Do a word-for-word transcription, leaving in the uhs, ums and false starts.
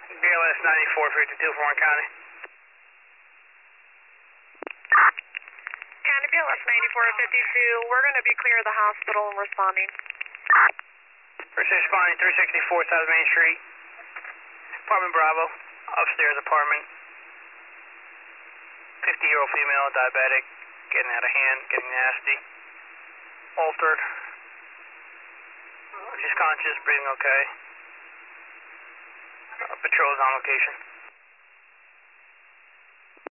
B L S ninety-four fifty-two for Warren County. County B L S ninety-four fifty-two, we're going to be clear of the hospital and responding. First responding three sixty-four South Main Street. Apartment Bravo, upstairs apartment. fifty year old female, diabetic, getting out of hand, getting nasty. Altered. She's conscious, breathing okay. Uh, patrol's on location.